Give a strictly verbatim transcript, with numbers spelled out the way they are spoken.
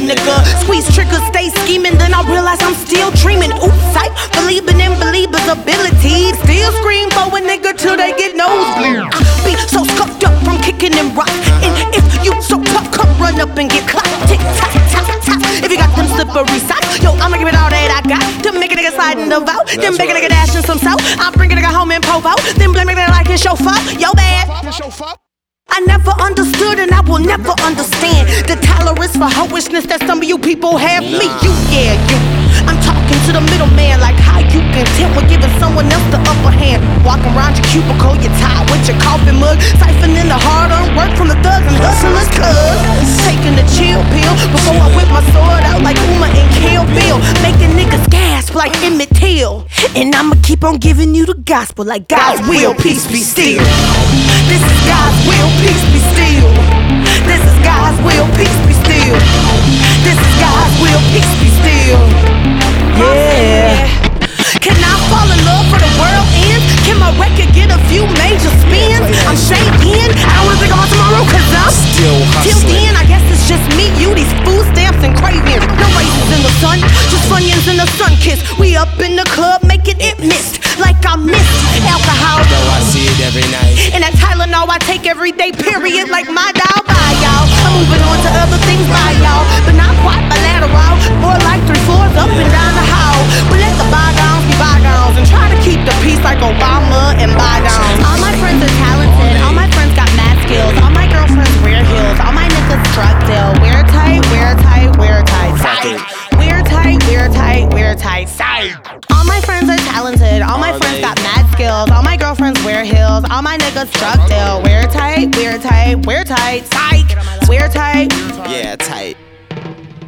nigga. Squeeze triggers, stay scheming, then I realize I'm still dreaming. Oops, psych, believing in believers' abilities. Still scream for a nigga till they get nosebleed. I be so scuffed up from kicking and rock. And if you so tough, come run up and get clocked. Tick tock, tock, tock. If you got them slippery socks, yo, I'ma give it all that I got. To make a nigga slide in the vote, then make a nigga dash in some salt. I'm bringing a nigga home and povo, then blame a nigga like his chauffeur. Yo, bad. I never understood and I will never understand the tolerance for hoishness that some of you people have. Nah. Me, you, yeah, you. I'm talking to the middleman like how you content with giving someone else the upper hand. Walking around your cubicle, you're tired with your coffee mug, siphoning the hard-earned work from the thugs and hustlers. Cuz taking the chill pill before I whip my sword out like Uma and Kill Bill, making niggas gasp like Emmett Till. And I'ma keep on giving you the gospel like God's will, peace be still. This is God's will, peace be still. This is God's will, peace be still. This is God's will, peace be still. Yeah. Can I fall in love for the world ends? Can my record get a few major spins? I'm shaking, I don't wanna think about tomorrow cause I'm still hustling. Till then, I guess it's just me, you, these food stamps and cravings. No raisins in the sun, just funyuns in the sun kiss. We up in the club making it mist, like I missed alcohol. Though I see it every night. And that Tylenol I take every day, period, like my dial by y'all. I'm moving on to other things by y'all, but not quite bilateral. More like three floors up and down the hall. We let the bygones be bygones and try to keep the peace like Obama and bygones. All my friends are talented, all my friends got mad skills. All my girlfriends wear heels, all my niggas drug deal. Wear tight, wear tight, wear tight, sight. Wear tight, wear tight, wear tight, sight. All my friends are talented, all my friends got mad skills. All my girlfriends wear heels, all my niggas drug deal. Wear tight, wear tight, wear tight, psych. Wear tight. Yeah, tight.